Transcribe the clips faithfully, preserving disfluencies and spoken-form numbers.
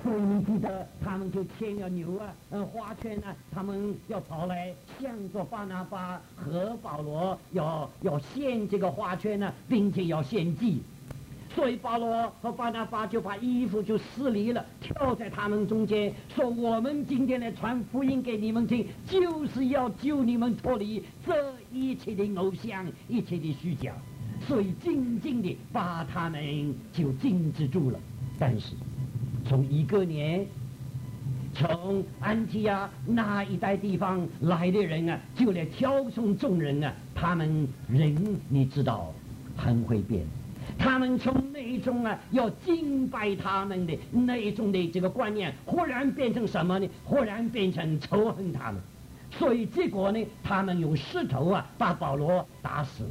所以你记得他们就牵了牛啊，呃，花圈啊，他们要跑来向着巴拿巴和保罗要要献这个花圈呢、啊，并且要献祭。所以保罗和巴拿巴就把衣服就撕离了，跳在他们中间，说：“我们今天来传福音给你们听，就是要救你们脱离这一切的偶像，一切的虚假。”所以静静的把他们就禁止住了。但是从一个年，从安提亚那一带地方来的人啊，就来挑从众人啊，他们人你知道很会变，他们从那种啊要敬拜他们的那种的这个观念，忽然变成什么呢？忽然变成仇恨他们。所以结果呢，他们用石头啊把保罗打死了。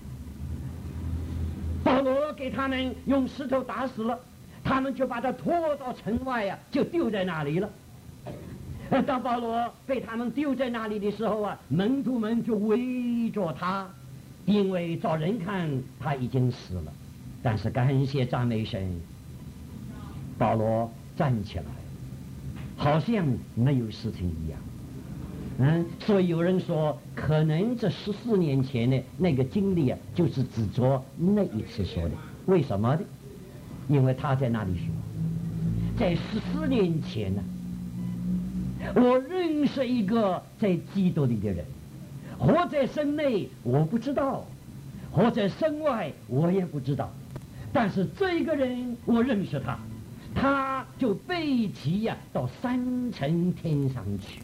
保罗给他们用石头打死了，他们就把他拖到城外啊，就丢在那里了。当保罗被他们丢在那里的时候啊，门徒们就围着他，因为照人看他已经死了。但是感谢赞美神，保罗站起来，好像没有事情一样。嗯，所以有人说，可能这十四年前的那个经历啊，就是指着那一次说的。为什么呢？因为他在那里说，在十四年前呢、啊，我认识一个在基督里的人，活在身内我不知道，活在身外我也不知道，但是这个人我认识他，他就被提呀、啊、到三层天上去。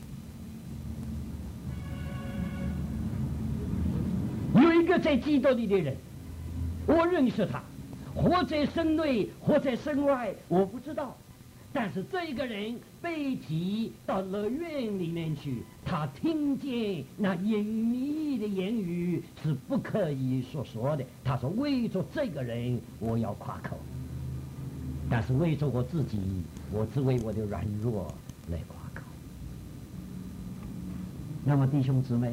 有一个在基督里的人，我认识他，活在身内活在身外我不知道，但是这个人被提到乐园里面去，他听见那隐秘的言语是不可以说说的。他说：“为着这个人我要夸口，但是为着我自己，我只为我的软弱来夸口。”那么弟兄姊妹，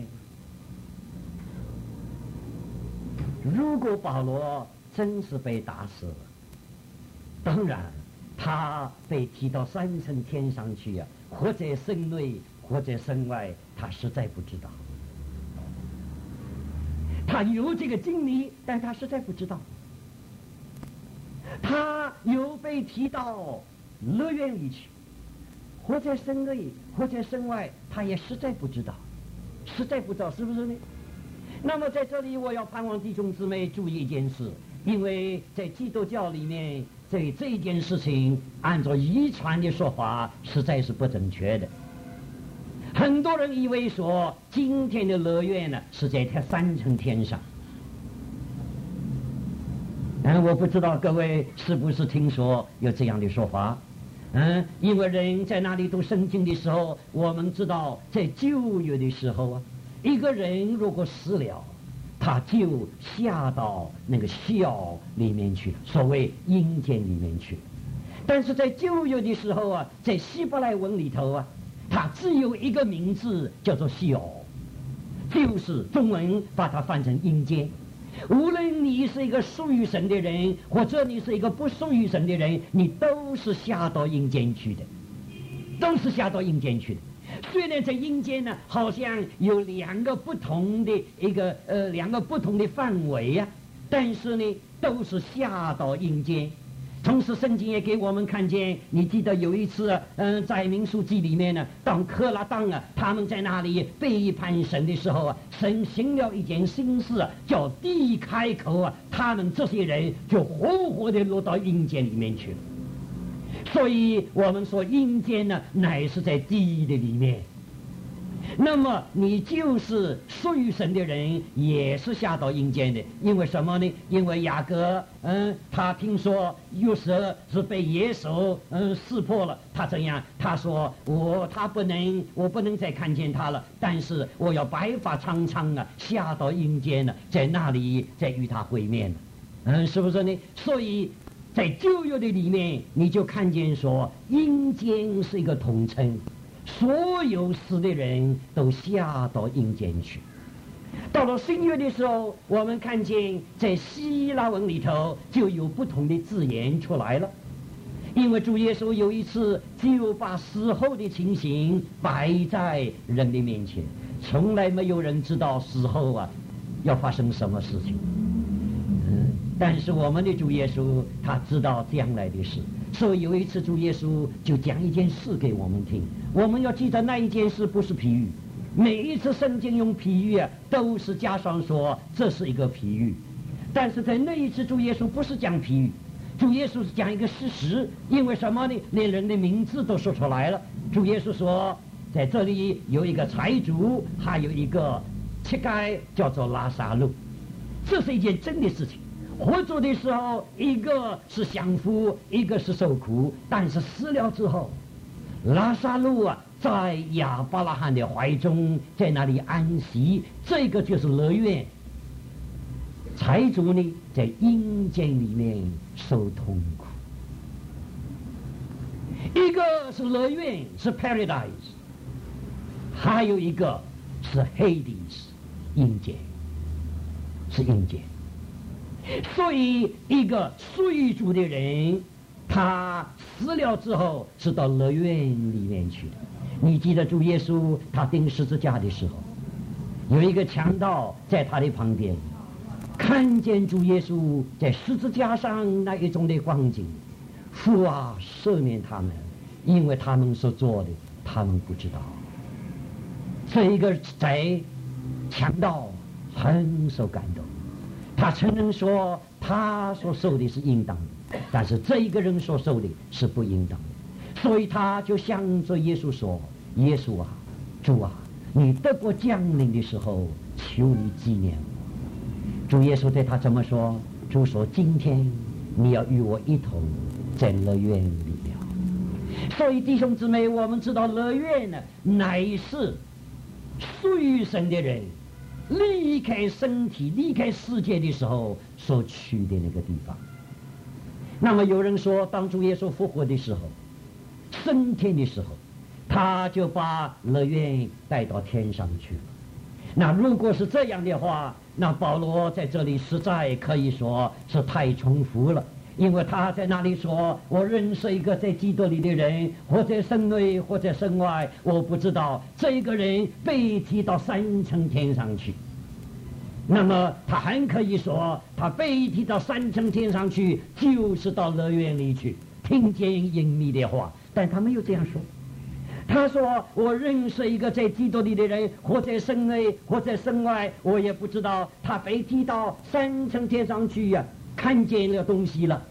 如果保罗真是被打死了，当然他被提到三层天上去啊，或在身内或在身外，他实在不知道。他有这个经历，但他实在不知道。他有被提到乐园里去，或在身内或在身外，他也实在不知道，实在不知道，是不是呢？那么在这里我要盼望弟兄姊妹注意一件事，因为在基督教里面，对这件事情按照遗传的说法实在是不正确的。很多人以为说今天的乐园呢是在它三层天上，嗯，我不知道各位是不是听说有这样的说法。嗯，因为人在那里读圣经的时候，我们知道在旧约的时候啊，一个人如果死了，他就下到那个笑里面去，所谓阴间里面去。但是在旧约的时候啊，在希伯来文里头啊，它只有一个名字叫做笑，就是中文把它翻成阴间。无论你是一个属于神的人，或者你是一个不属于神的人，你都是下到阴间去的，都是下到阴间去的。虽然在阴间呢，好像有两个不同的一个呃两个不同的范围啊，但是呢，都是下到阴间。同时，圣经也给我们看见，你记得有一次，嗯、呃，在民数记里面呢，当克拉当啊，他们在那里背叛神的时候啊，神行了一件新事啊，叫地开口啊，他们这些人就活活的落到阴间里面去了。所以我们说阴间呢，乃是在地的里面。那么你就是属于神的人，也是下到阴间的。因为什么呢？因为雅各，嗯，他听说约瑟是被耶稣嗯识破了，他怎样？他说我他不能，我不能再看见他了，但是我要白发苍苍啊，下到阴间了，在那里再与他会面了。嗯，是不是呢？所以在旧约的里面，你就看见说阴间是一个统称。所有死的人都下到阴间去。到了新约的时候，我们看见在希腊文里头就有不同的字眼出来了。 因为主耶稣有一次就把死后的情形摆在人的面前，从来没有人知道死后啊要发生什么事情。嗯，但是我们的主耶稣他知道将来的事，所以有一次主耶稣就讲一件事给我们听。我们要记得那一件事不是比喻，每一次圣经用比喻啊，都是加上说这是一个比喻。但是在那一次主耶稣不是讲比喻，主耶稣是讲一个事实。因为什么呢？连人的名字都说出来了。主耶稣说在这里有一个财主，还有一个乞丐叫做拉撒路，这是一件真的事情。活着的时候一个是享福，一个是受苦，但是死了之后，拉撒路啊在亚伯拉罕的怀中，在那里安息，这个就是乐园。财主呢在阴间里面受痛苦。一个是乐园，是 paradise， 还有一个是 Hades， 阴间，是阴间。所以一个属主的人，他死了之后是到乐园里面去的。你记得主耶稣他钉十字架的时候，有一个强盗在他的旁边，看见主耶稣在十字架上那一种的光景，父啊，赦免他们，因为他们所做的他们不知道。这一个贼强盗很受感动，他承认说他所受的是应当的，但是这一个人所受的是不应当的，所以他就向着耶稣说：耶稣啊，主啊，你得国降临的时候，求你纪念我。主耶稣对他这么说，主说：今天你要与我一同在乐园里了。所以弟兄姊妹，我们知道乐园呢，乃是属于神的人离开身体离开世界的时候所去的那个地方。那么有人说，当主耶稣复活的时候，升天的时候，他就把乐园带到天上去了。那如果是这样的话，那保罗在这里实在可以说是太重复了。因为他在那里说，我认识一个在基督里的人，或在身内或在身外，我不知道，这个人被提到三层天上去。那么他还可以说，他被提到三层天上去，就是到乐园里去听见隐秘的话。但他没有这样说，他说我认识一个在基督里的人，或在身内或在身外，我也不知道，他被提到三层天上去呀、啊，看见了东西了。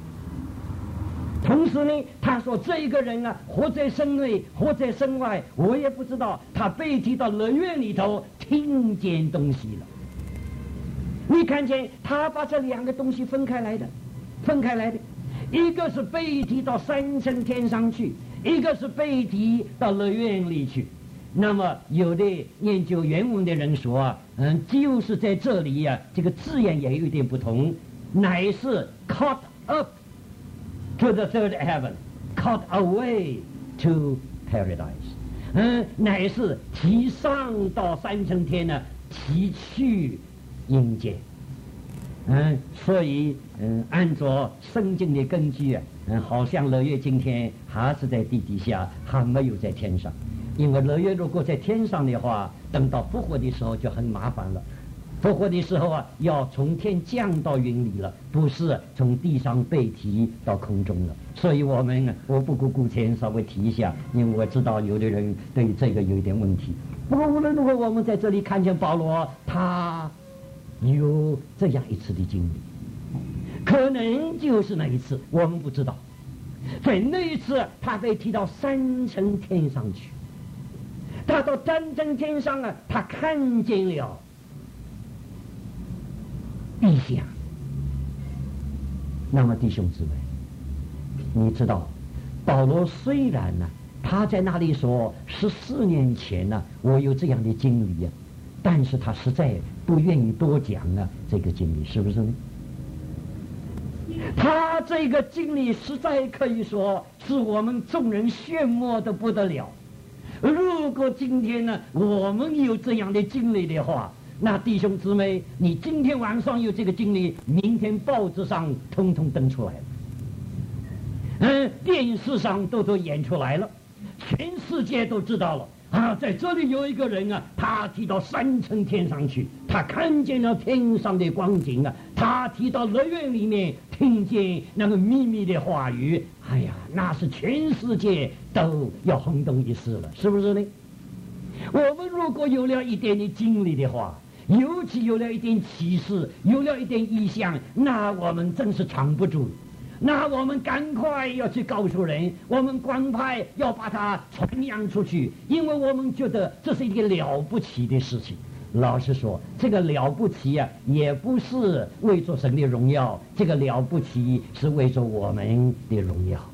同时呢，他说这个人啊，活在身内活在身外，我也不知道，他被提到乐园里头听见东西了。你看见他把这两个东西分开来的，分开来的，一个是被提到三层天上去，一个是被提到乐园里去。那么有的研究原文的人说啊，嗯，就是在这里呀、啊，这个字眼也有点不同，乃是 caught up to the third heaven, caught away to paradise， 嗯，乃是提上到三层天呢，提去阴间。嗯，所以嗯，按照圣经的根据啊，嗯，好像乐园今天还是在地底下，还没有在天上。因为乐园如果在天上的话，等到复活的时候就很麻烦了。复活的时候啊，要从天降到云里了，不是从地上被提到空中了。所以我们我不顾顾前稍微提一下，因为我知道有的人对这个有一点问题。不过无论如何，我们在这里看见保罗他有这样一次的经历，可能就是那一次，我们不知道。在那一次他被提到三层天上去，他到三层天上啊，他看见了异象。那么弟兄姊妹，你知道保罗虽然呢、啊、他在那里说十四年前呢、啊、我有这样的经历啊，但是他实在不愿意多讲啊这个经历，是不是呢？他这个经历实在可以说是我们众人羡慕的不得了。如果今天呢我们有这样的经历的话，那弟兄姊妹，你今天晚上有这个经历，明天报纸上通通登出来了。 嗯，电视上都都演出来了，全世界都知道了啊！在这里有一个人啊，他提到三层天上去，他看见了天上的光景啊，他提到乐园里面听见那个秘密的话语，哎呀，那是全世界都要轰动一时了，是不是呢？我们如果有了一点的经历的话，尤其有了一点启示，有了一点意向，那我们真是藏不住。那我们赶快要去告诉人，我们赶快要把它传扬出去，因为我们觉得这是一个了不起的事情。老实说，这个了不起啊，也不是为着神的荣耀，这个了不起是为着我们的荣耀。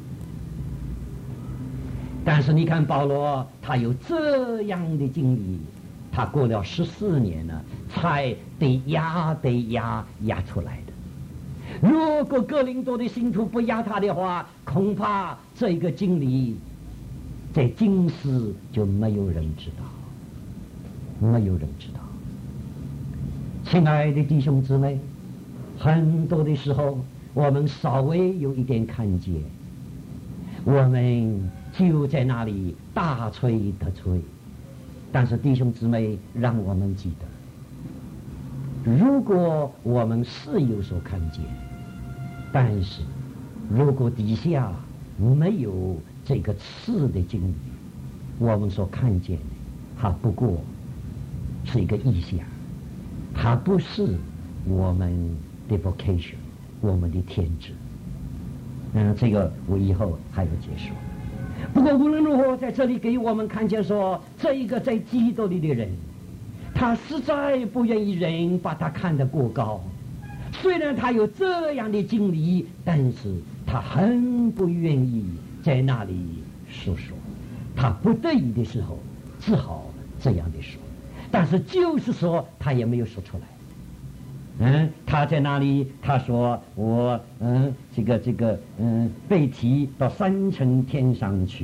但是你看保罗，他有这样的经历，他过了十四年呢，才得压得压压出来的。如果哥林多的信徒不压他的话，恐怕这个经历在今世就没有人知道，没有人知道。亲爱的弟兄姊妹，很多的时候我们稍微有一点看见，我们就在那里大吹特吹。但是弟兄姊妹，让我们记得，如果我们是有所看见，但是如果底下没有这个次的经历，我们所看见的还不过是一个意象，还不是我们的 vocation， 我们的天职。嗯，这个我以后还要解说。不过无论如何，在这里给我们看见说，这一个在基督里的人，他实在不愿意人把他看得过高。虽然他有这样的经历，但是他很不愿意在那里说说。他不得已的时候，只好这样的说。但是就是说，他也没有说出来。嗯，他在那里，他说我嗯，这个这个嗯，被提到三层天上去。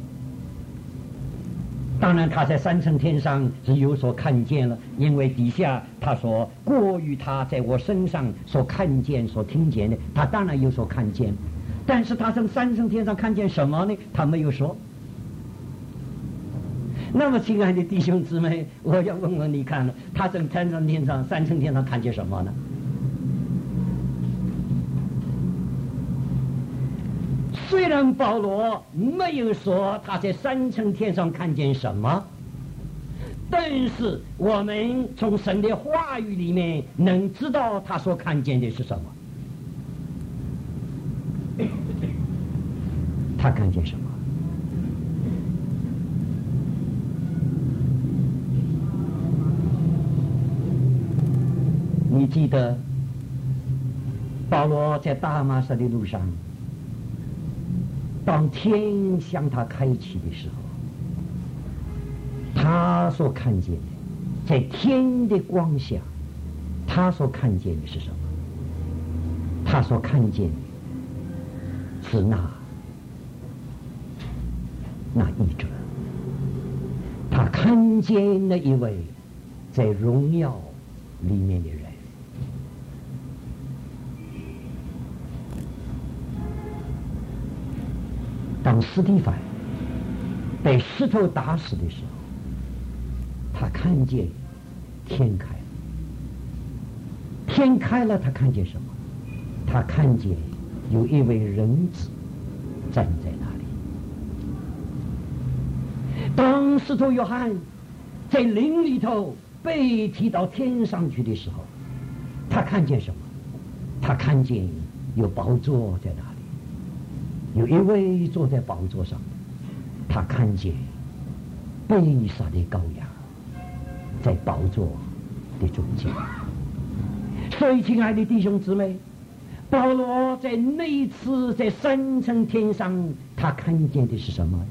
当然他在三层天上是有所看见了，因为底下他说过于他在我身上所看见所听见的，他当然有所看见。但是他从三层天上看见什么呢？他没有说。那么亲爱的弟兄姊妹，我要问问你看了，他从三层天上三层天上看见什么呢？虽然保罗没有说他在三层天上看见什么，但是我们从神的话语里面能知道他所看见的是什么。他看见什么？你记得保罗在大马色的路上，当天向他开启的时候，他所看见的，在天的光下，他所看见的是什么？他所看见的是那那一者，他看见了一位在荣耀里面的人。当司提反被石头打死的时候，他看见天开了。天开了，他看见什么？他看见有一位人子站在那里。当使徒约翰在灵里头被提到天上去的时候，他看见什么？他看见有宝座在那里。有一位坐在宝座上，他看见被杀的羔羊在宝座的中间。所以亲爱的弟兄姊妹，保罗在那一次在三层天上，他看见的是什么？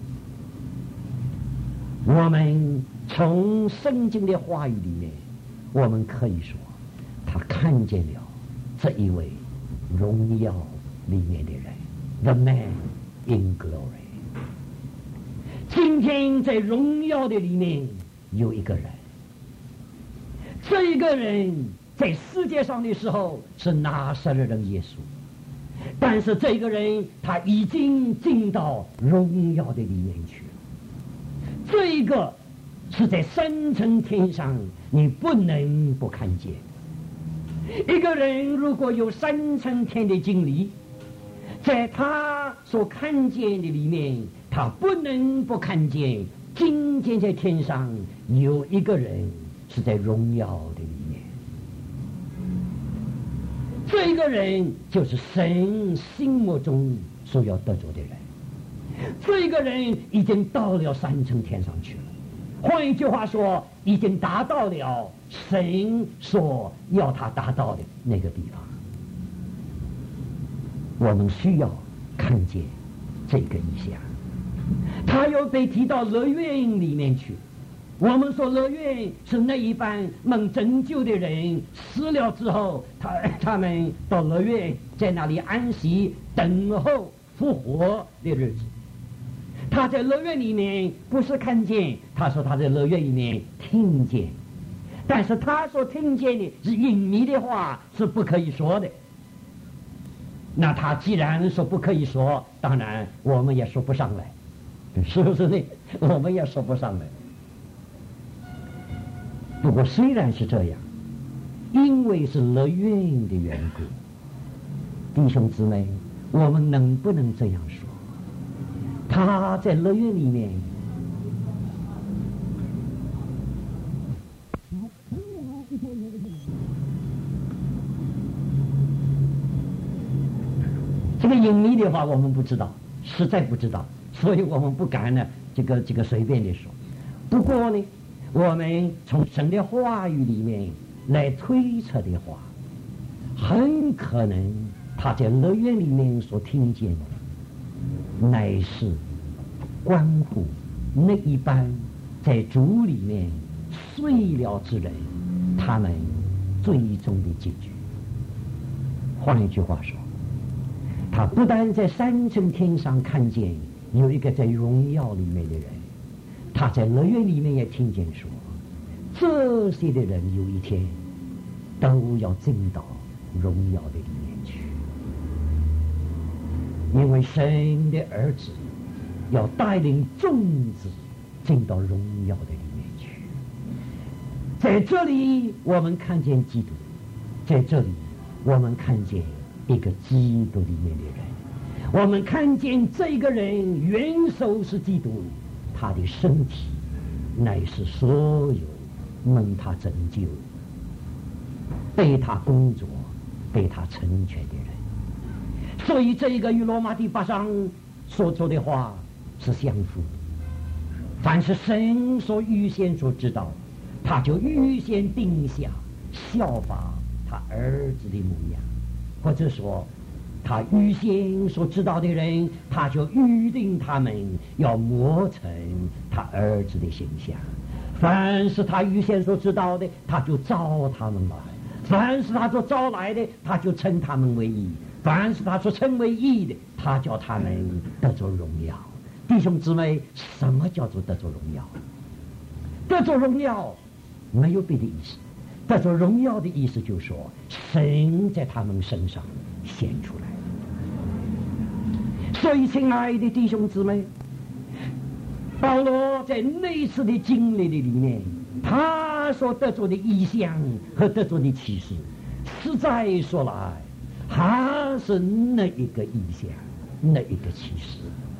我们从圣经的话语里面，我们可以说他看见了这一位荣耀里面的人，The man in glory。 今天在荣耀的里面有一个人，这一个人在世界上的时候是拿撒勒人耶稣， 但是这个人他已经进到荣耀的里面去了。这个是在三层天上你不能不看见。一个人如果有三层天的经历，在他所看见的里面，他不能不看见今天在天上有一个人是在荣耀的里面。这个人就是神心目中所要得着的人。这个人已经到了三层天上去了，换一句话说，已经达到了神所要他达到的那个地方。我们需要看见这个意象，他又被提到乐园里面去。我们说乐园是那一般蒙拯救的人死了之后，他他们到乐园在那里安息，等候复活的日子。他在乐园里面不是看见，他说他在乐园里面听见，但是他所听见的是隐秘的话，是不可以说的。那他既然说不可以说，当然我们也说不上来，是不是呢？我们也说不上来。不过虽然是这样，因为是乐园的缘故，弟兄姊妹，我们能不能这样说？他在乐园里面，这个隐秘的话我们不知道，实在不知道，所以我们不敢呢这个这个随便的说。不过呢，我们从神的话语里面来推测的话，很可能他在乐园里面所听见的乃是关乎那一般在主里面睡了之人他们最终的结局。换一句话说，他不但在三层天上看见有一个在荣耀里面的人，他在乐园里面也听见说，这些的人有一天都要进到荣耀的里面去，因为神的儿子要带领众子进到荣耀的里面去。在这里我们看见基督，在这里我们看见一个基督里面的人，我们看见这个人元首是基督，他的身体乃是所有蒙他拯救、被他工作、被他成全的人。所以这一个与罗马第八章所说的话是相符的。凡是神所预先所知道，他就预先定下效法他儿子的模样，或者说他预先所知道的人，他就预定他们要磨成他儿子的形象。凡是他预先所知道的，他就招他们来；凡是他所招来的，他就称他们为义；凡是他所称为义的，他叫他们得着荣耀。弟兄姊妹，什么叫做得着荣耀？得着荣耀没有别的意思，得着荣耀的意思就是说，神在他们身上显出来。所以亲爱的弟兄姊妹，保罗在那次的经历的里面，他所得着的意象和得着的启示，实在说来还是那一个意象，那一个启示。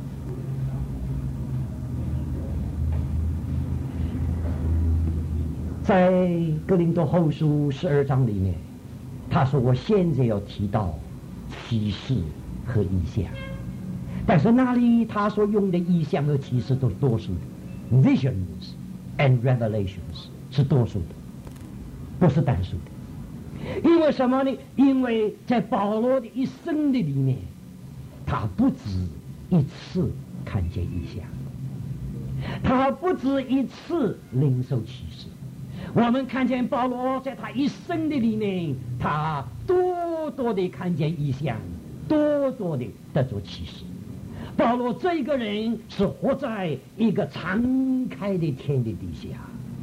在哥林多后书十二章里面，他说我现在要提到启示和意象，但是那里他所用的意象和启示都是多数的， visions and revelations 是多数的，不是单数的。因为什么呢？因为在保罗的一生的里面，他不止一次看见意象，他不止一次领受启示。我们看见保罗在他一生的里面，他多多的看见异象，多多的得着启示。保罗这个人是活在一个敞开的天的底下，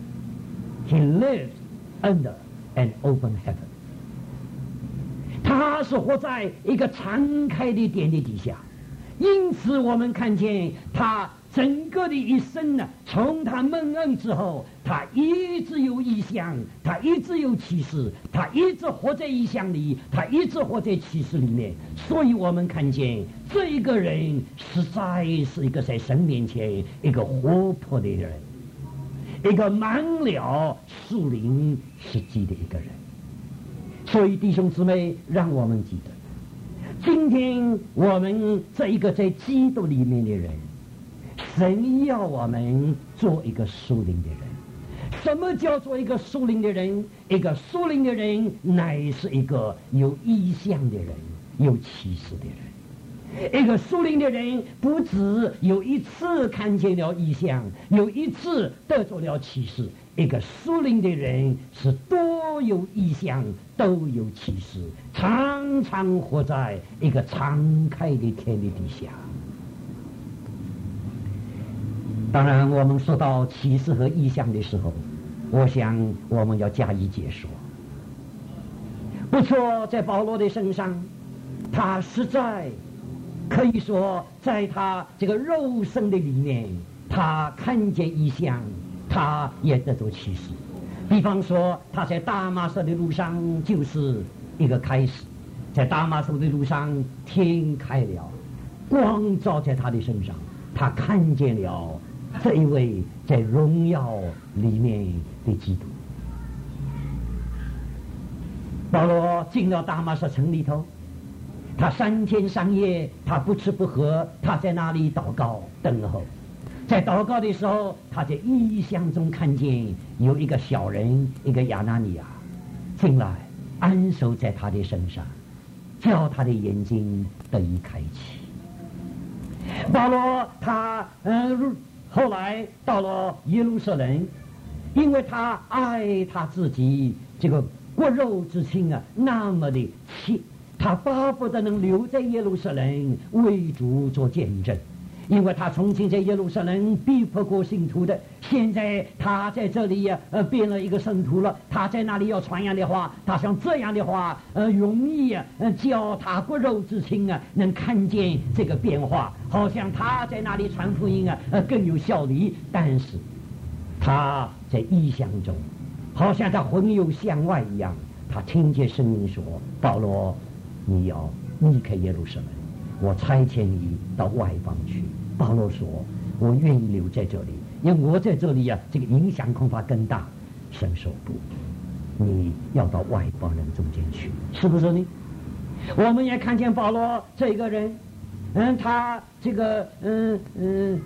He lived under an open heaven。 他他是活在一个敞开的典礼底下，因此我们看见他整个的一生呢，从他蒙恩之后，他一直有异象，他一直有启示，他一直活在异象里，他一直活在启示里面。所以我们看见这一个人实在是一个在神面前一个活泼的人，一个满了属灵实际的一个人。所以弟兄姊妹，让我们记得，今天我们这一个在基督里面的人，神要我们做一个属灵的人。什么叫做一个属灵的人？一个属灵的人乃是一个有意向的人，有启示的人。一个属灵的人不只有一次看见了意象，有一次得着了启示。一个属灵的人是多有意象，都有启示，常常活在一个敞开的天地底下。当然我们说到启示和意象的时候，我想我们要加以解说。不错，在保罗的身上，他实在可以说在他这个肉身的里面，他看见意象，他也得着启示。比方说他在大马色的路上就是一个开始，在大马色的路上天开了，光照在他的身上，他看见了这一位在荣耀里面的基督。保罗进了大马色城里头，他三天三夜他不吃不喝，他在那里祷告等候。在祷告的时候，他在异象中看见有一个小人，一个亚拿尼亚进来安守在他的身上，叫他的眼睛得以开启。保罗他嗯后来到了耶路撒冷，因为他爱他自己这个骨肉之亲啊那么的亲，他巴不得能留在耶路撒冷为主做见证。因为他从前在耶路撒冷逼迫过信徒的，现在他在这里呀、啊，呃，变了一个圣徒了。他在那里要传扬的话，他像这样的话，呃，容易啊，呃，叫他骨肉之亲啊，能看见这个变化，好像他在那里传福音啊，呃，更有效力。但是他在异象中，好像他魂游向外一样，他听见声音说：“保罗，你要离开耶路撒冷，我差遣你到外邦去。”保罗说：“我愿意留在这里，因为我在这里呀、啊，这个影响恐怕更大。”神说：“不，你要到外邦人中间去，是不是呢？”我们也看见保罗这个人，嗯，他这个嗯嗯，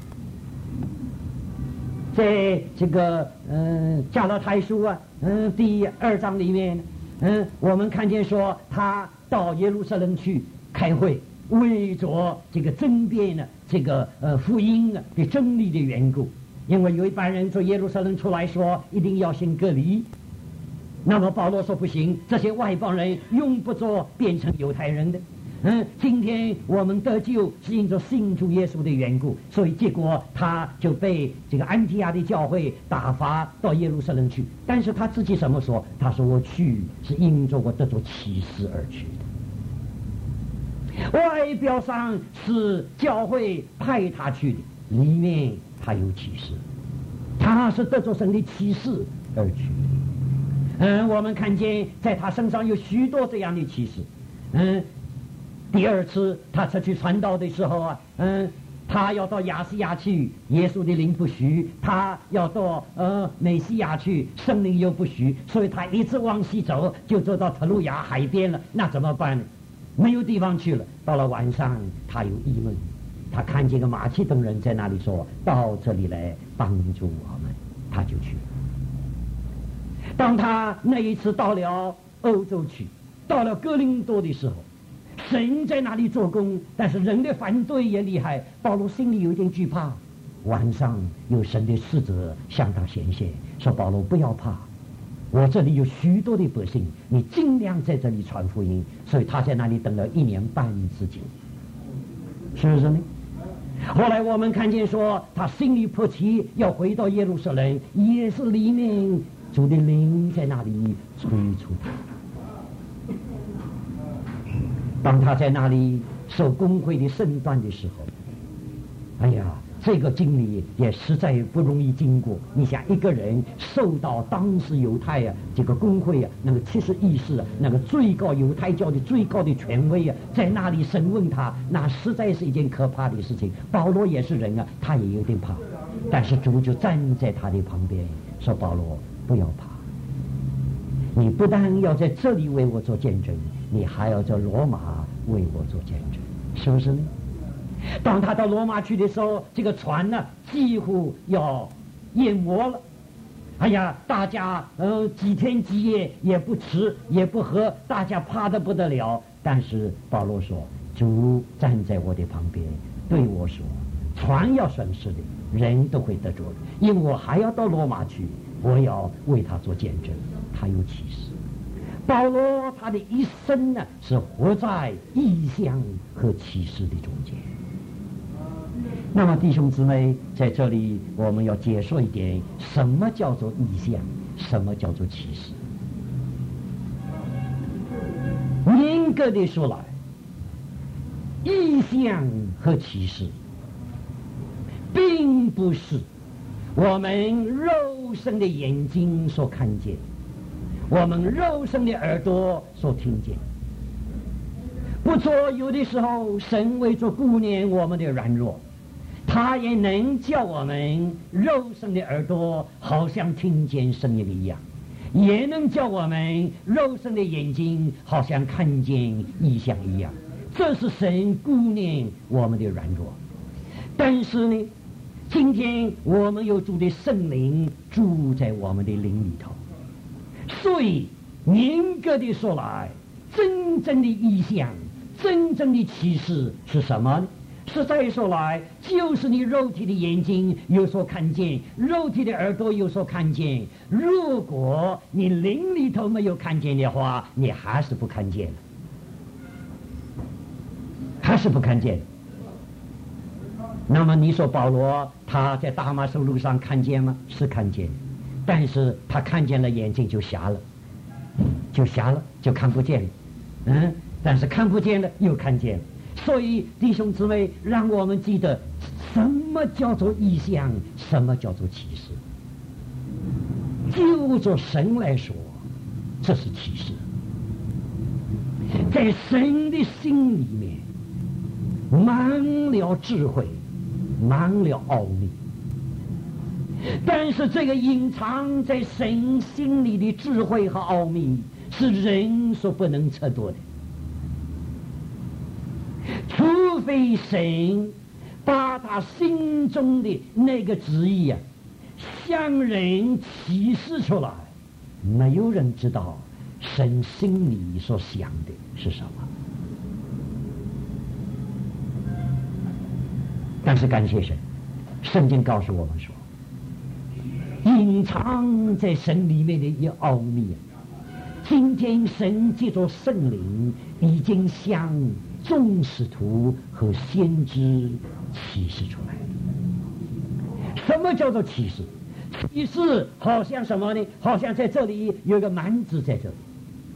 在这个嗯加拉太书啊，嗯第二章里面，嗯，我们看见说他到耶路撒冷去开会。为着这个争辩呢，这个呃福音的真理的缘故，因为有一般人从耶路撒冷出来说一定要先隔离，那么保罗说不行，这些外邦人用不着变成犹太人的。嗯，今天我们得救是因着信主耶稣的缘故，所以结果他就被这个安提亚的教会打发到耶路撒冷去。但是他自己怎么说？他说我去是因着我得着启示而去的。外表上是教会派他去的，里面他有启示，他是得着神的启示而去的。嗯，我们看见在他身上有许多这样的启示。嗯，第二次他出去传道的时候啊，嗯，他要到亚细亚去，耶稣的灵不许；他要到呃美西亚去，圣灵又不许，所以他一直往西走，就走到特鲁亚海边了。那怎么办呢？没有地方去了。到了晚上，他有疑问，他看见个马其顿人在那里说：“到这里来帮助我们。”他就去了。当他那一次到了欧洲去，到了哥林多的时候，神在那里做工，但是人的反对也厉害。保罗心里有点惧怕。晚上有神的使者向他显现，说：“保罗不要怕。我这里有许多的百姓，你尽量在这里传福音。”所以他在那里等了一年半之久，是不是呢？后来我们看见说，他心里迫切要回到耶路撒冷，也是里面主的灵在那里催促他。 当他在那里受公会的审断的时候，哎呀，这个经历也实在不容易经过。你想，一个人受到当时犹太呀、啊、这个公会啊那个其实议事啊那个最高犹太教的最高的权威啊，在那里审问他，那实在是一件可怕的事情。保罗也是人啊，他也有点怕，但是主就站在他的旁边说：“保罗，不要怕，你不但要在这里为我做见证，你还要在罗马为我做见证，是不是呢？”当他到罗马去的时候，这个船呢几乎要淹没了。哎呀，大家呃几天几夜也不吃也不喝，大家怕得不得了。但是保罗说：“主站在我的旁边，对我说，船要损失的，人都会得着的，因为我还要到罗马去，我要为他做见证。”他有启示。保罗他的一生呢，是活在异象和启示的中间。那么弟兄姊妹，在这里我们要解说一点，什么叫做异象，什么叫做启示。严格的说来，异象和启示并不是我们肉身的眼睛所看见，我们肉身的耳朵所听见。不错，有的时候神为着顾念我们的软弱，他也能叫我们肉身的耳朵好像听见声音一样，也能叫我们肉身的眼睛好像看见异象一样。这是神顾念我们的软弱。但是呢，今天我们有主的圣灵住在我们的灵里头，所以严格的说来，真正的异象，真正的启示是什么呢？实在说来，就是你肉体的眼睛有所看见，肉体的耳朵有所看见。如果你灵里头没有看见的话，你还是不看见，还是不看见。那么你说保罗他在大马士路上看见吗？是看见，但是他看见了，眼睛就瞎了，就瞎了，就看不见了。嗯，但是看不见了又看见了。所以弟兄姊妹，让我们记得什么叫做异象，什么叫做启示。就着神来说，这是启示。在神的心里面满了智慧，满了奥秘，但是这个隐藏在神心里的智慧和奥秘是人所不能测度的，除非神把他心中的那个旨意啊向人启示出来，没有人知道神心里所想的是什么。但是感谢神，圣经告诉我们说，隐藏在神里面的一奥秘啊，今天神借着圣灵已经向众使徒和先知启示出来。什么叫做启示？启示好像什么呢？好像在这里有一个蛮子在这里，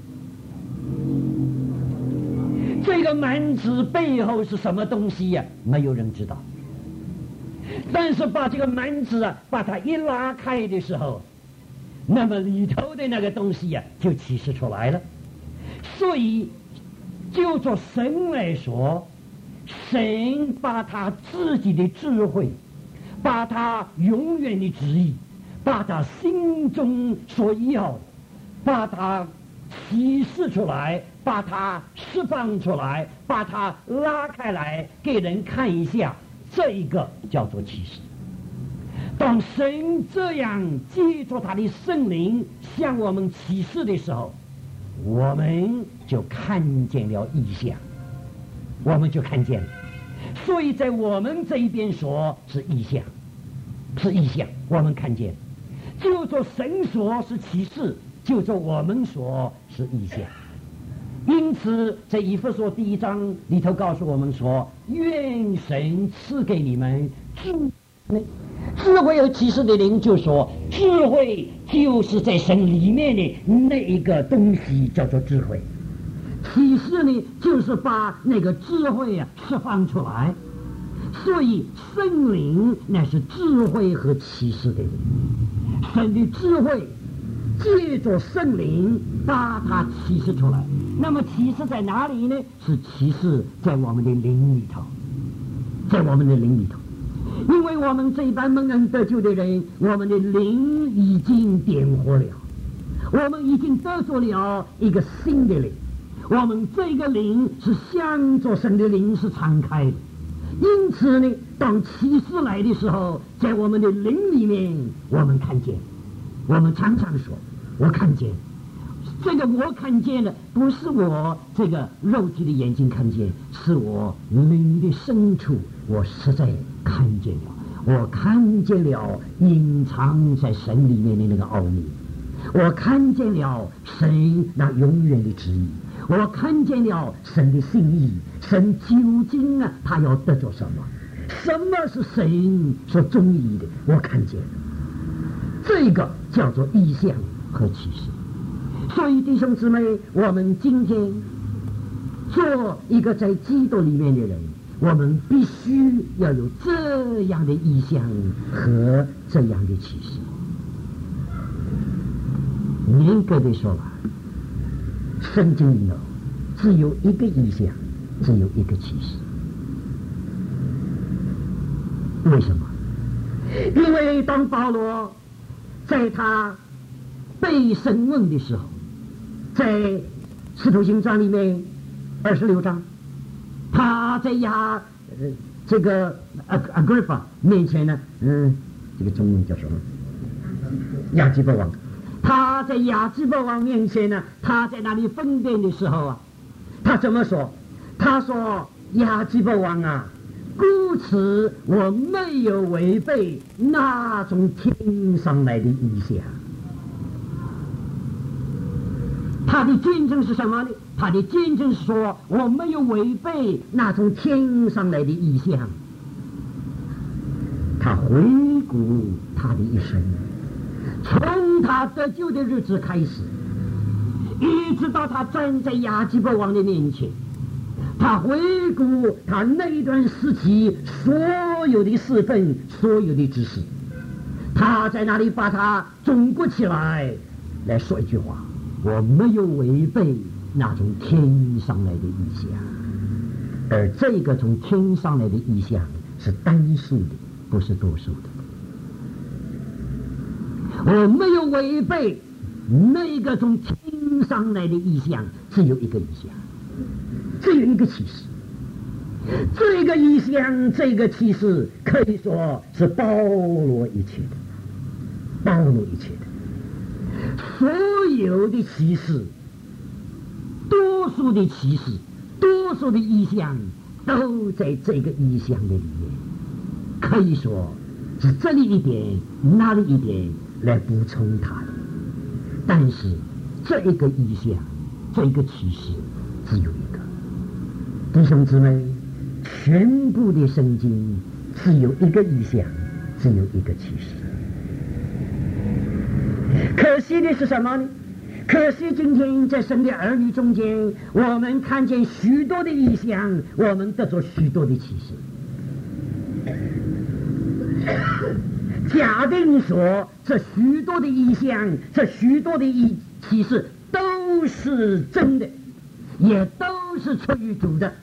这个蛮子背后是什么东西呀、啊？没有人知道。但是把这个蛮子啊，把它一拉开的时候，那么里头的那个东西呀、啊，就启示出来了。所以就做神来说，神把他自己的智慧，把他永远的旨意，把他心中所要的，把他启示出来，把他释放出来，把他拉开来给人看一下，这一个叫做启示。当神这样借着他的圣灵向我们启示的时候，我们就看见了异象，我们就看见了。所以在我们这一边说是异象，是异象，我们看见，就做神说是启示，就做我们说是异象。因此在以弗所第一章里头告诉我们说，愿神赐给你们智慧。智慧和启示的灵就说，智慧就是在神里面的那一个东西叫做智慧， 启示呢，就是把那个智慧啊释放出来。所以圣灵乃是智慧和启示的人，神的智慧借着圣灵把它启示出来。那么启示在哪里呢？是启示在我们的灵里头，在我们的灵里头。因为我们这一般蒙恩得救的人，我们的灵已经点火了，我们已经得着了一个新的灵，我们这个灵是向着神的灵是敞开的。因此呢，当启示来的时候，在我们的灵里面我们看见，我们常常说我看见，这个我看见了，不是我这个肉体的眼睛看见，是我灵的深处我实在看见了，我看见了隐藏在神里面的那个奥秘，我看见了神那永远的旨意，我看见了神的心意，神究竟啊他要得着什么，什么是神所中意的，我看见了，这个叫做意象和启示。所以弟兄姊妹，我们今天做一个在基督里面的人，我们必须要有这样的意象和这样的启示。严格的说吧，圣经里头只有一个意象，只有一个启示。为什么？因为当保罗在他被审问的时候，在使徒行传里面二十六章，他在亚、呃、这个 Agrippa 面前呢，嗯，这个中文叫什么？亚基伯王。他在亚基伯王面前呢，他在那里分辨的时候啊，他怎么说？他说：“亚基伯王啊，故此我没有违背那种天上来的意象。”他的见证是什么呢？他的见证是说我没有违背那种天上来的意象。他回顾他的一生，从他得救的日子开始，一直到他站在亚基伯王的面前，他回顾他那一段时期所有的事分，所有的知识，他在那里把它总括起来来说一句话：我没有违背那种天上来的意象。而这个从天上来的意象是单数的，不是多数的。我没有违背那个从天上来的意象，只有一个意象，只有一个启示。这个意象，这个启示可以说是包罗一切的，包罗一切的。所有的启示，多数的启示，多数的意象都在这个意象的里面，可以说是这里一点那里一点来补充它的。但是这一个意象，这一个启示只有一个。弟兄姊妹，全部的圣经只有一个意象，只有一个启示。可惜的是什么呢？可惜今天在神的儿女中间，我们看见许多的意象，我们得着许多的启示。假定说这许多的意象，这许多的意启示都是真的，也都是出于主的。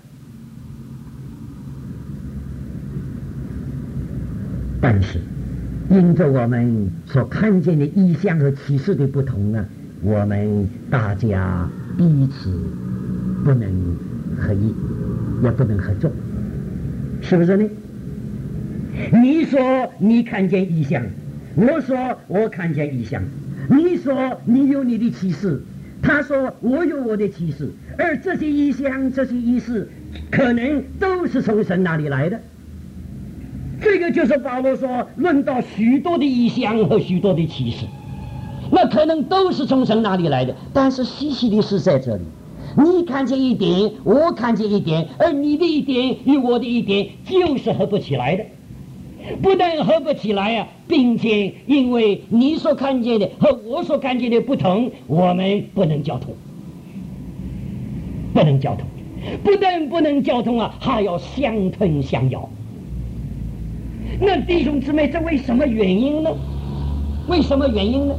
但是因着我们所看见的意象和启示的不同呢，我们大家彼此不能合一，也不能合作，是不是呢？你说你看见异象，我说我看见异象，你说你有你的启示，他说我有我的启示，而这些异象这些意思可能都是从神那里来的。这个就是保罗说论到许多的异象和许多的启示，那可能都是从神那里来的。但是稀奇的是在这里，你看见一点，我看见一点，而你的一点与我的一点就是合不起来的。不但合不起来啊，并且因为你所看见的和我所看见的不同，我们不能交通。 不能交通，不但不能交通啊，还要相吞相咬。那弟兄姊妹，这为什么原因呢？为什么原因呢？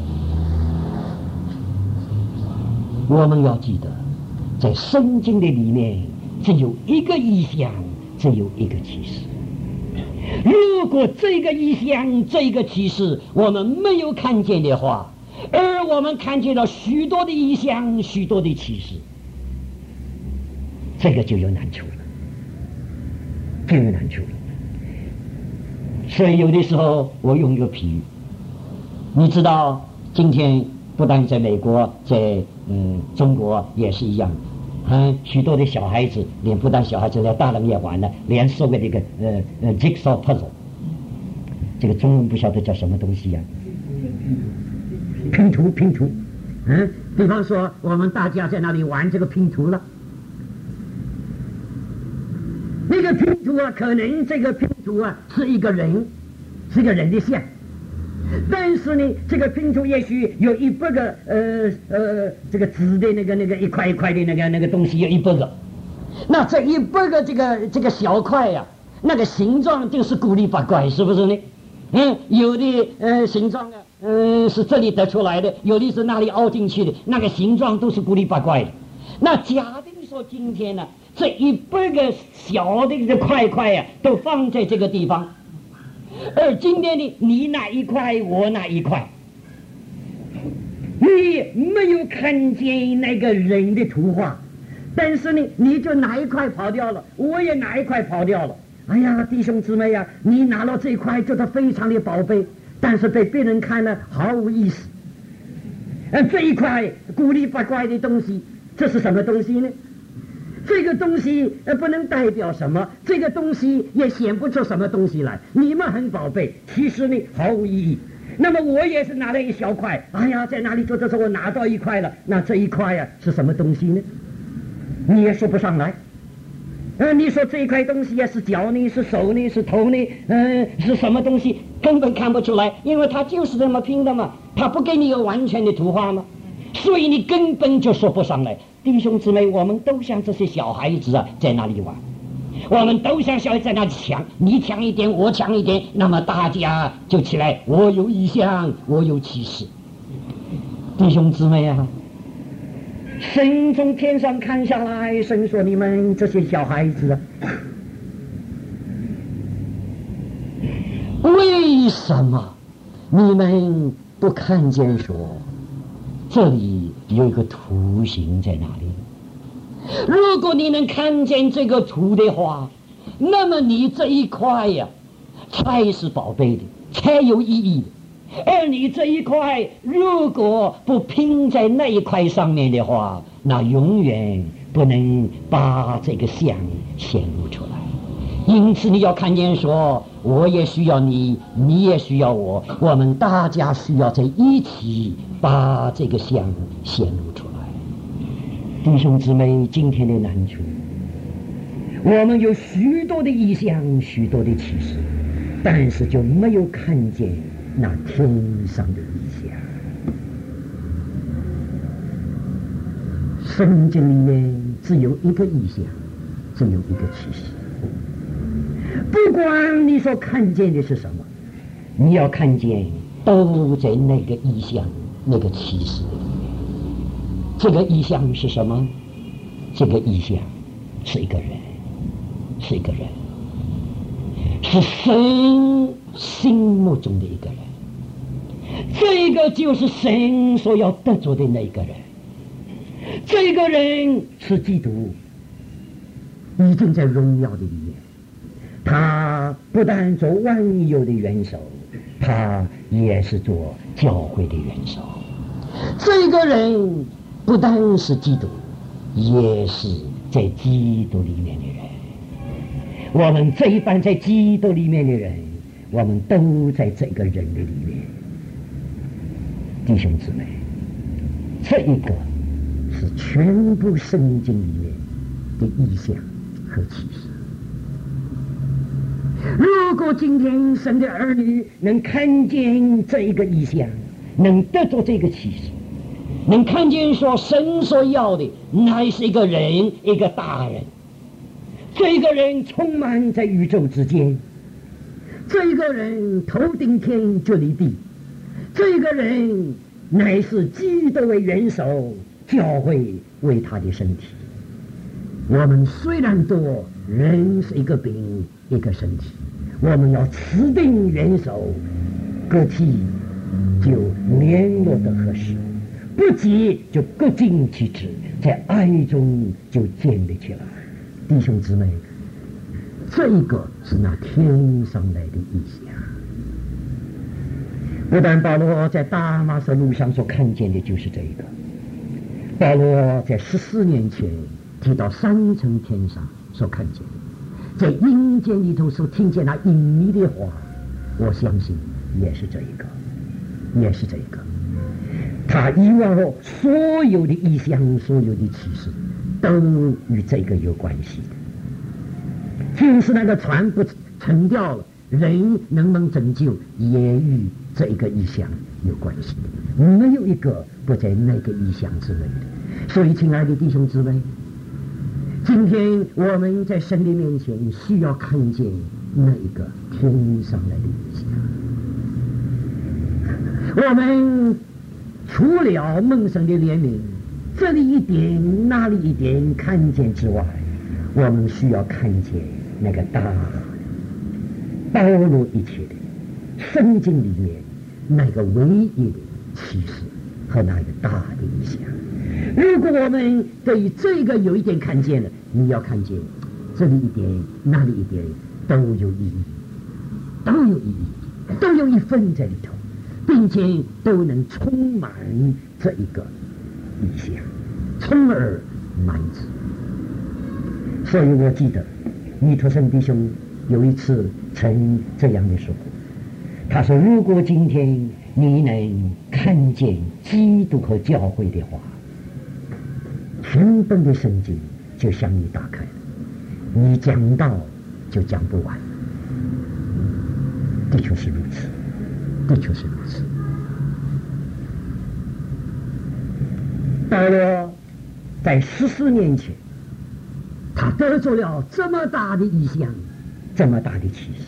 我们要记得，在圣经的里面只有一个意象，只有一个启示。如果这个意象这个启示我们没有看见的话，而我们看见了许多的意象许多的启示，这个就有难处了，就有难处了。所以有的时候我用一个比喻，你知道今天不但在美国，在嗯中国也是一样，嗯，许多的小孩子，连不但小孩子，连大人也玩了，连所谓的一个呃呃 jigsaw puzzle， 这个中文不晓得叫什么东西呀、啊？拼图拼图，嗯，比方说我们大家在那里玩这个拼图了，那个拼图啊，可能这个拼图啊是一个人，是一个人的像。但是呢，这个拼图也许有一百个呃呃这个纸的那个那个一块一块的那个那个东西有一百个，那这一百个这个这个小块呀、啊，那个形状就是古里八怪，是不是呢？嗯，有的呃形状啊，嗯、呃、是这里得出来的，有的是那里凹进去的，那个形状都是古里八怪的。那假定说今天呢，这一百个小的这块块呀、啊，都放在这个地方。而今天呢，你那一块，我那一块，你没有看见那个人的图画，但是呢，你就哪一块跑掉了，我也哪一块跑掉了。哎呀，弟兄姊妹呀、啊，你拿了这一块觉得非常的宝贝，但是被别人看了毫无意思。而这一块古里八怪的东西，这是什么东西呢？这个东西呃不能代表什么，这个东西也显不出什么东西来。你们很宝贝，其实呢毫无意义。那么我也是拿了一小块，哎呀，在哪里做的时候我拿到一块了，那这一块呀、啊、是什么东西呢？你也说不上来。呃，你说这一块东西呀、啊、是脚呢，是手呢，是头呢，嗯、呃，是什么东西？根本看不出来，因为它就是这么拼的嘛，它不给你有完全的图画嘛，所以你根本就说不上来。弟兄姊妹，我们都像这些小孩子啊，在那里玩，我们都像小孩子在那里抢，你抢一点，我抢一点，那么大家就起来，我有意象，我有启示。弟兄姊妹啊，神从天上看下来，神说你们这些小孩子啊，为什么你们不看见说这里有一个图形在哪里？如果你能看见这个图的话，那么你这一块呀、啊，才是宝贝的，才有意义的。而你这一块如果不拼在那一块上面的话，那永远不能把这个像显露出来。因此你要看见说，我也需要你，你也需要我，我们大家需要在一起把这个像显露出来。弟兄姊妹，今天的难处，我们有许多的意象，许多的启示，但是就没有看见那天上的意象。圣经里面只有一个意象，只有一个启示。不管你所看见的是什么，你要看见都在那个意象那个启示里面。这个意象是什么？这个意象是一个人，是一个人，是神心目中的一个人。这个就是神所要得着的那个人。这个人是基督，已经在荣耀的里面。他不但做万有的元首，他也是做教会的元首。这个人不但是基督，也是在基督里面的人。我们这一班在基督里面的人，我们都在这个人的里面。弟兄姊妹，这一个是全部圣经里面的意象和启示。如果今天神的儿女能看见这一个意象，能得着这个启示， 能看见说神所要的乃是一个人，一个大人。这个人充满在宇宙之间，这个人头顶天脚地地，这个人乃是基督为元首，教会为他的身体。我们虽然多，人是一个饼一个身体，我们要持定元首，个体就联络的合适，不急就各尽其职，在爱中就建立起来。弟兄姊妹，这一个是那天上来的意象。不但保罗在大马色路上所看见的就是这一个，保罗在十四年前提到三层天上所看见的，在阴间里头所听见那隐秘的话，我相信也是这一个，也是这一个。他以往所有的意象，所有的启示都与这个有关系的。就是那个船不沉掉了，人能不能拯救也与这一个意象有关系的，没有一个不在那个意象之内的。所以亲爱的弟兄姊妹，今天我们在神的面前需要看见那一个天上来的意象。我们除了蒙神的怜悯，这里一点那里一点看见之外，我们需要看见那个大包罗一切的圣经里面那个唯一的启示和那个大的意象。如果我们对于这个有一点看见了，你要看见这里一点那里一点都有意义，都有意义，都有一份在里头，并且都能充满这一个意象，充而满之。所以我记得尼托森弟兄有一次曾这样的说过，他说如果今天你能看见基督和教会的话，全本的圣经就向你打开了，你讲道就讲不完。的确是如此，的确是如此。保罗在十四年前，他得着了这么大的意象，这么大的启示，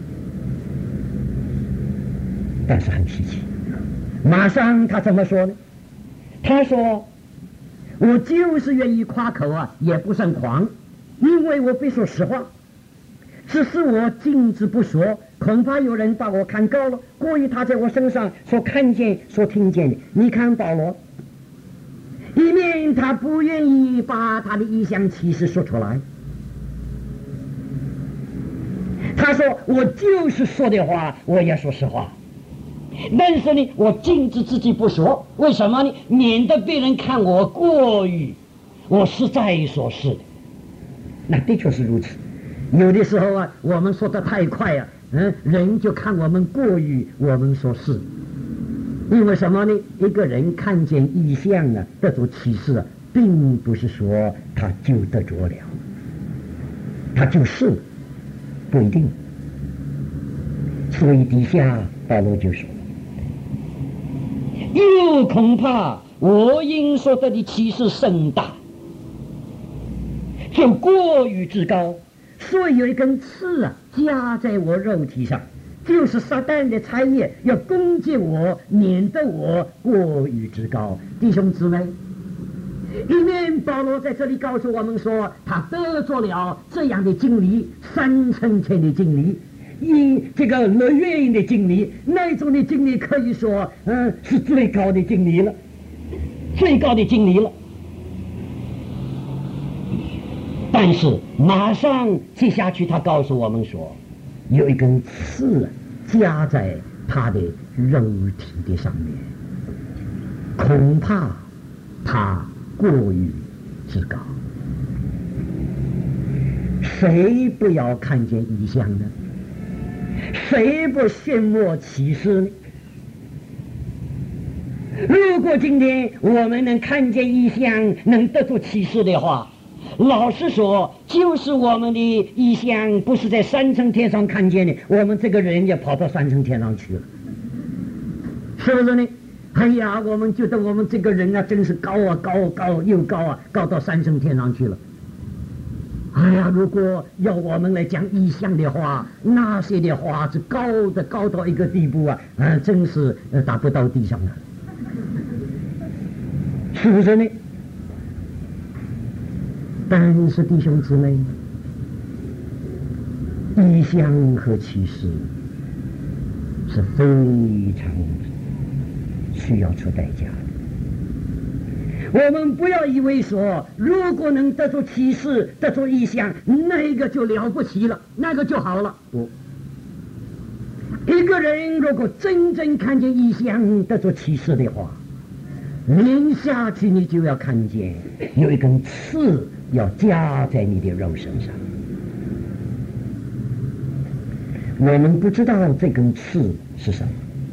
但是很稀奇。马上他怎么说呢？他说：“我就是愿意夸口啊，也不算狂，因为我必说实话。只是我禁止不说，恐怕有人把我看高了，过于他在我身上所看见、所听见的。你看保罗，一面他不愿意把他的意象启示说出来，他说我就是说的话，我也说实话。但是呢，我禁止自己不说，为什么呢？免得别人看我过于我实在所是的。那的确是如此。有的时候啊，我们说的太快啊，嗯，人就看我们过于我们所是。因为什么呢？一个人看见异象啊，得着启示啊，并不是说他就得着了，他就是不一定。所以底下保罗就说，又恐怕我因所得的启示甚大，就过于之高，所以有一根刺啊加在我肉体上，就是撒旦的差役要攻击我，免得我过于之高。弟兄姊妹，一面保罗在这里告诉我们说，他得着了这样的经历，三层天的经历，因这个乐园的经历，那种的经历可以说嗯、呃、是最高的经历了，最高的经历了。但是马上接下去他告诉我们说，有一根刺加在他的肉体的上面，恐怕他过于之高。谁不要看见异象呢？谁不羡慕启示呢？如果今天我们能看见异象，能得出启示的话，老实说，就是我们的异象不是在三层天上看见的，我们这个人也跑到三层天上去了，是不是呢？ 哎呀，我们觉得我们这个人啊，真是高啊高高又高啊，高到三升天上去了。哎呀，如果要我们来讲异象的话，那些的话是高的高到一个地步啊，啊，真是呃达不到地上了，是不是呢？但是弟兄姊妹，异象和启示是非常需要出代价的。我们不要以为说，如果能得出启示、得出异象，那个就了不起了，那个就好了。不，一个人如果真正看见异象、得出启示的话，连下去你就要看见有一根刺要夹在你的肉身上。我们不知道这根刺是什么，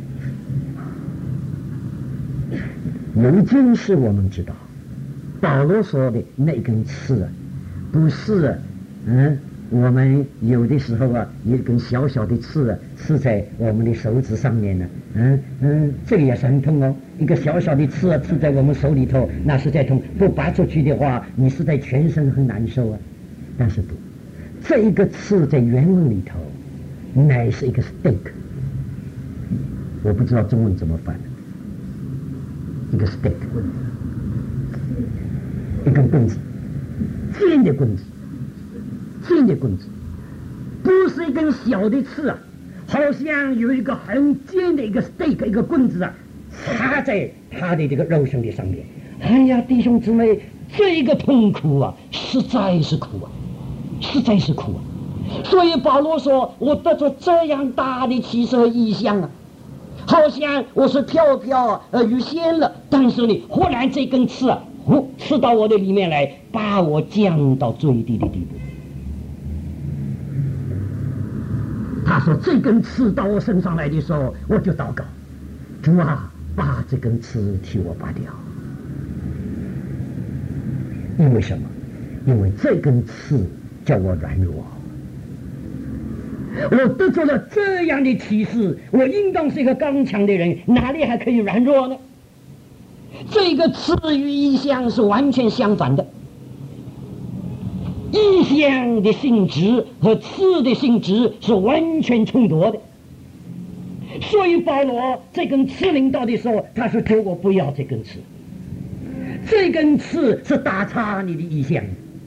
有一件事我们知道，保罗说的那根刺啊，不是嗯，我们有的时候啊，有一根小小的刺啊，刺在我们的手指上面呢，嗯嗯，这个也是很痛哦。一个小小的刺啊，刺在我们手里头，那是在痛。不拔出去的话，你是在全身很难受啊。但是不，这一个刺在原文里头，乃是一个 stake， 我不知道中文怎么翻。一个 stake， 一根棍子，尖的棍子，尖的棍子，不是一根小的刺啊，好像有一个很尖的一个 stake， 一个棍子啊，插在他的这个肉身的上面。哎呀，弟兄姊妹，这个痛苦啊，实在是苦啊，实在是苦啊。所以保罗说，我得着这样大的启示和异象啊，好像我是飘飘呃欲仙了，但是呢，忽然这根刺啊，呼刺到我的里面来，把我降到最低的地步。他说这根刺到我身上来的时候，我就祷告，主啊，把这根刺替我拔掉。因为什么？因为这根刺叫我软弱。我得着了这样的启示，我应当是一个刚强的人，哪里还可以软弱呢？这个刺与异象是完全相反的，异象的性质和刺的性质是完全冲突的。所以保罗这根刺临到的时候，他说求我不要这根刺，这根刺是打岔你的异象，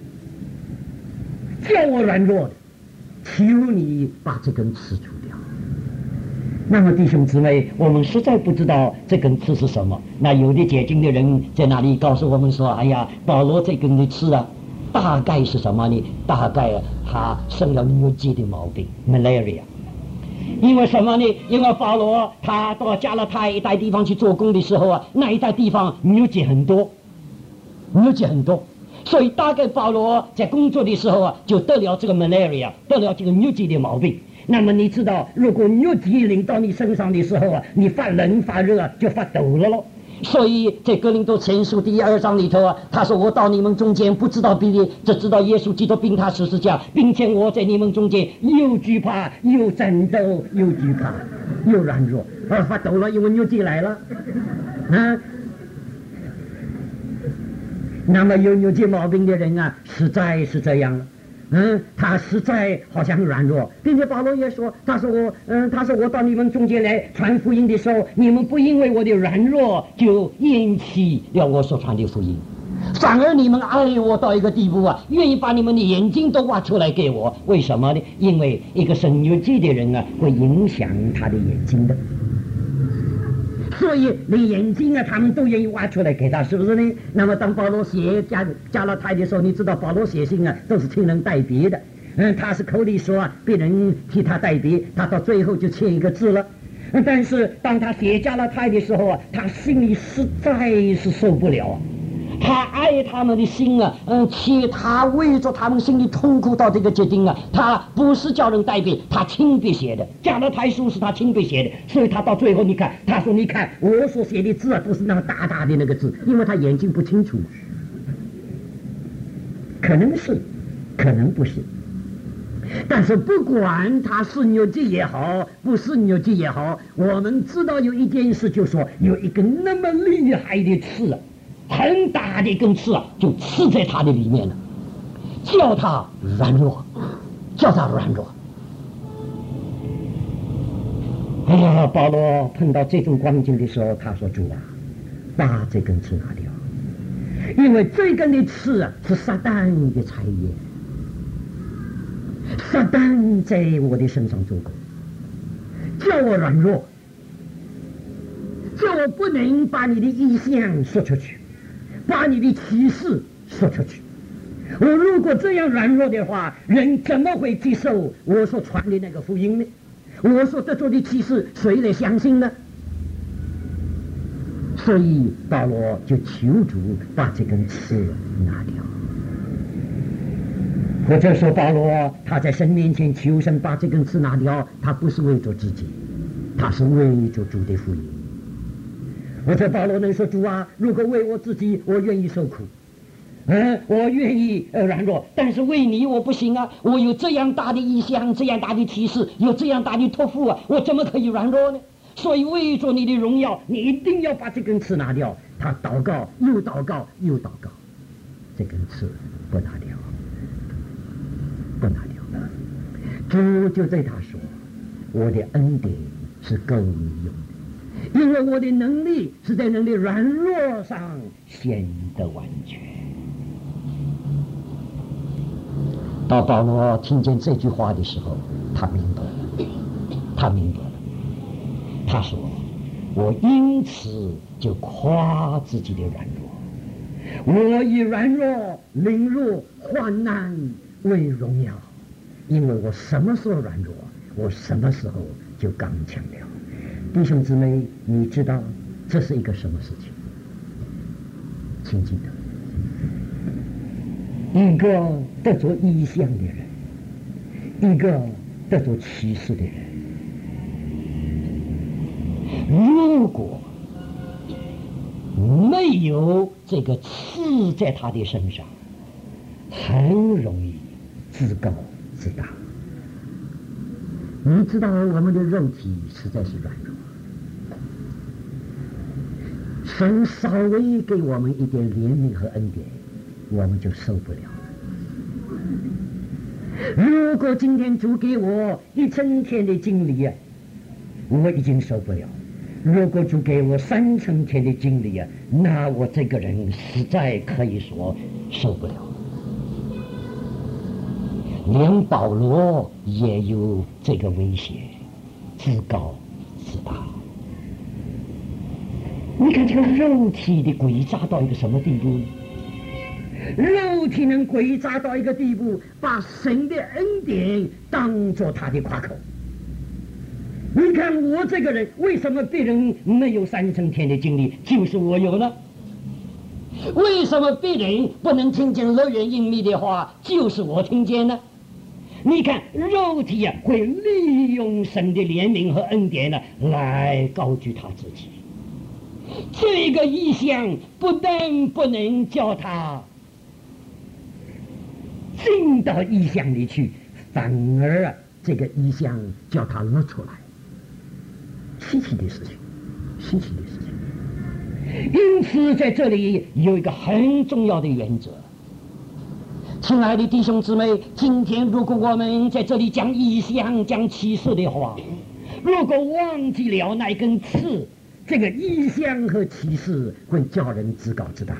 叫我软弱的，求你把这根刺除掉。那么弟兄姊妹，我们实在不知道这根刺是什么。那有的解经的人在那里告诉我们说，哎呀，保罗这根的刺啊，大概是什么呢？大概啊，他生了疟疾的毛病 malaria。 因为什么呢？因为保罗他到加拉太一带地方去做工的时候啊，那一带地方疟疾很多，疟疾很多，所以大概保罗在工作的时候啊，就得了这个 malaria， 得了这个疟疾的毛病。那么你知道，如果疟疾临到你身上的时候啊，你发冷发热就发抖了咯。所以在哥林多前书第二章里头啊，他说我到你们中间不知道别的，只知道耶稣基督并他十字架，并且我在你们中间又惧怕又战斗又惧怕又软弱，而发抖了，因为疟疾来了啊。那么有疟疾毛病的人啊，实在是这样了。嗯，他实在好像很软弱，并且保罗也说，他说我，嗯，他说我到你们中间来传福音的时候，你们不因为我的软弱就厌弃了我所传的福音，反而你们爱我到一个地步啊，愿意把你们的眼睛都挖出来给我。为什么呢？因为一个生疟疾的人啊，会影响他的眼睛的。所以连眼睛啊，他们都愿意挖出来给他，是不是呢？那么当保罗写加加拉太的时候，你知道保罗写信啊，都是听人代笔的。嗯，他是口里说啊，别人替他代笔，他到最后就签一个字了。但是当他写加拉太的时候啊，他心里实在是受不了啊。他爱他们的心啊，嗯，且他为着他们心里痛苦到这个决定啊，他不是叫人代笔，他亲笔写的。加拉太书是他亲笔写的，所以他到最后你看，他说你看我所写的字啊，都是那么大大的那个字，因为他眼睛不清楚，可能是，可能不是， 但是不管它是疟疾也好，不是疟疾也好，我们知道有一件事，就是说有一根那么厉害的刺啊，很大的一根刺啊，就刺在它的里面了，叫它软弱，叫它软弱。哎呀，保罗碰到这种光景的时候，他说：“主啊，把这根刺拿掉，因为这根的刺啊是撒旦的产业。撒旦在我的身上做工，叫我软弱，叫我不能把你的意向说出去，把你的启示说出去。我如果这样软弱的话，人怎么会接受我所传的那个福音呢？我所得着的启示，谁来相信呢？”所以保罗就求主把这根刺拿掉。或者说保罗他在神面前求神把这根刺拿掉，他不是为着自己，他是为着主的福音。或者保罗能说：“主啊，如果为我自己，我愿意受苦，嗯，我愿意呃软弱，但是为你我不行啊！我有这样大的意向，这样大的启示，有这样大的托付啊，我怎么可以软弱呢？所以为着你的荣耀，你一定要把这根刺拿掉。”他祷告，又祷告，又祷告，这根刺不拿掉，不拿掉。主就对他说：“我的恩典是够你用的，因为我的能力是在人的软弱上显得完全。”到保罗听见这句话的时候，他明白了，他明白了。他说：“我因此就夸自己的软弱，我以软弱、凌辱、患难为荣耀，因为我什么时候软弱，我什么时候就刚强了。”弟兄姊妹，你知道这是一个什么事情？请记得，一个得着异象的人，一个得着启示的人，如果没有这个刺在他的身上，很容易自高自大。你知道我们的肉体实在是软弱，神稍微给我们一点怜悯和恩典，我们就受不了了。如果今天主给我一整天的精力啊，我已经受不了；如果主给我三成天的精力啊，那我这个人实在可以说受不了。连保罗也有这个危险，自高自大。你看这个肉体的诡诈到一个什么地步呢？肉体能诡诈到一个地步，把神的恩典当作他的夸口。你看我这个人，为什么别人没有三成天的经历，就是我有呢？为什么别人不能听见乐园隐秘的话，就是我听见呢？你看肉体啊，会利用神的怜悯和恩典呢，来高举他自己。这个意象不但不能叫他进到意象里去，反而啊，这个意象叫他露出来。稀奇的事情，稀奇的事情。因此在这里有一个很重要的原则。亲爱的弟兄姊妹，今天如果我们在这里讲意象、讲启示的话，如果忘记了那根刺，这个意象和启示会叫人自高自大，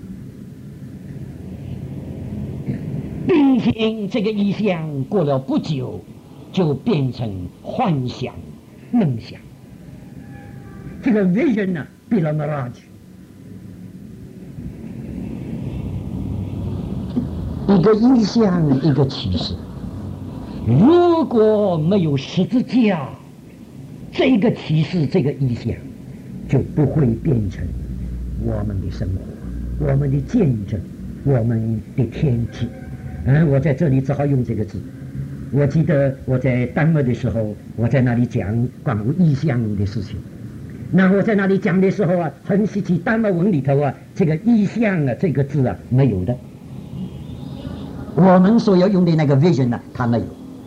并且这个意象过了不久就变成幻想、梦想。这个 vision 呢，变了 mirage。一个意象，一个启示，如果没有十字架，这个启示，这个意象就不会变成我们的生活，我们的见证，我们的天体。嗯，我在这里只好用这个字。我记得我在丹麦的时候，我在那里讲关于意象的事情。那我在那里讲的时候啊，很稀奇，丹麦文里头啊，这个意象啊这个字啊没有的。我们所要用的那个 vision 呢，它没有。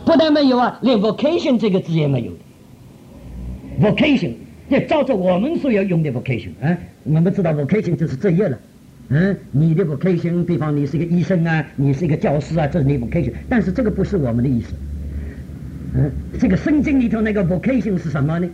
不但没有啊，连 vocation 这个字也没有的。vocation 就照着我们所要用的 vocation 啊，我们知道 vocation 就是职业了。嗯，你的 vocation， 比方你是一个医生啊，你是一个教师啊，这是你 vocation， 但是这个不是我们的意思。嗯，这个圣经里头那个 vocation 是什么呢？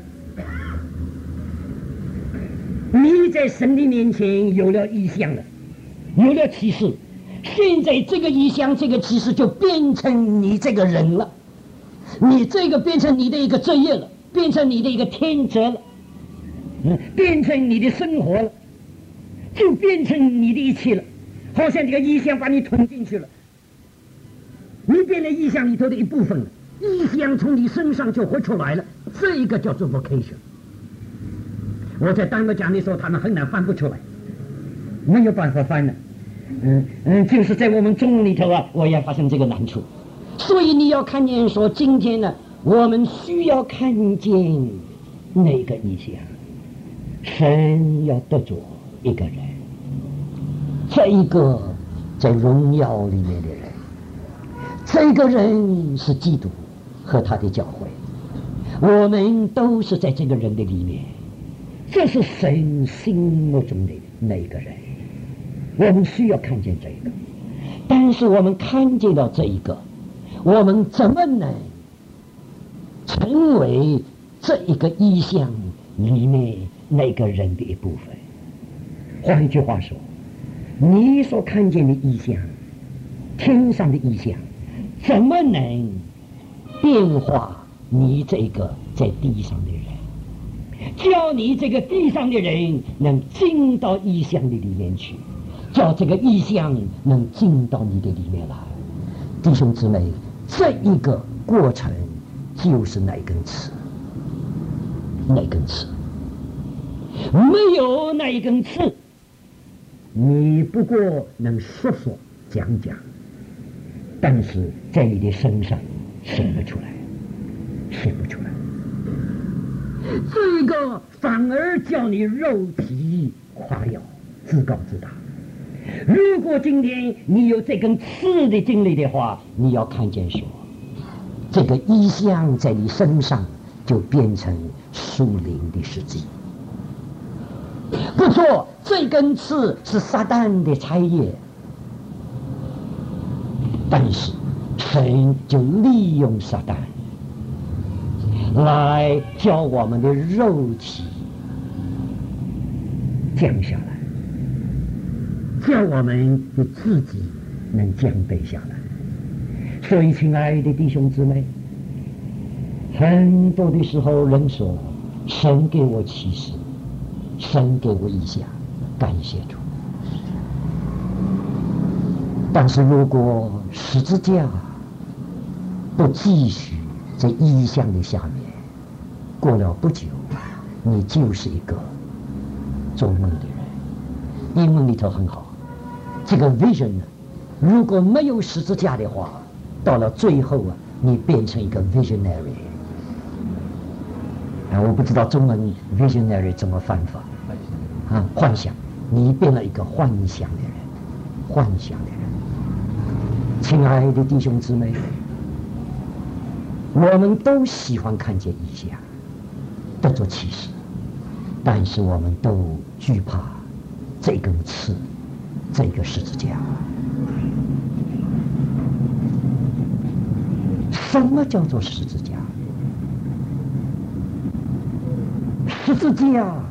你在神的面前有了意象了，有了启示，现在这个意象这个启示就变成你这个人了，你这个变成你的一个职业了，变成你的一个天职了，嗯，变成你的生活了，就变成你的一切了，好像这个意象把你吞进去了，你变成意象里头的一部分了，意象从你身上就活出来了，这一个叫做 vocation。我在单个讲的时候，他们很难翻不出来，没有办法翻的。嗯嗯，就是在我们中文里头啊，我也发生这个难处。所以你要看见说，今天呢，我们需要看见那个意象，神要得着一个人，这一个在荣耀里面的人，这个人是基督和他的教会，我们都是在这个人的里面。这是神心目中的那个人，我们需要看见这一个。但是我们看见了这一个，我们怎么能成为这一个意象里面那个人的一部分？换一句话说，你所看见的意象，天上的意象，怎么能变化你这个在地上的人？叫你这个地上的人能进到意象的里面去，叫这个意象能进到你的里面来。弟兄姊妹，这一个过程就是那根刺，那根刺，没有那一根刺，你不过能说说讲讲，但是在你的身上显不出来，显不出来。这个反而叫你肉体夸耀，自高自大。如果今天你有这根刺的经历的话，你要看见说，这个意象在你身上就变成属灵的实际。不错，这根刺是撒旦的差业，但是神就利用撒旦来叫我们的肉体降下来，叫我们的自己能降卑下来。所以亲爱的弟兄姊妹，很多的时候人说神给我启示，神给我意象，感谢主。但是如果十字架不继续在意象的下面，过了不久，你就是一个做梦的人。英文里头很好，这个 vision 呢，如果没有十字架的话，到了最后啊，你变成一个 visionary。啊，我不知道中文 visionary 怎么翻法啊？幻想，你变了一个幻想的人，幻想的人。亲爱的弟兄姊妹，我们都喜欢看见意象，得着启示，但是我们都惧怕这根刺，这个十字架。什么叫做十字架？十字架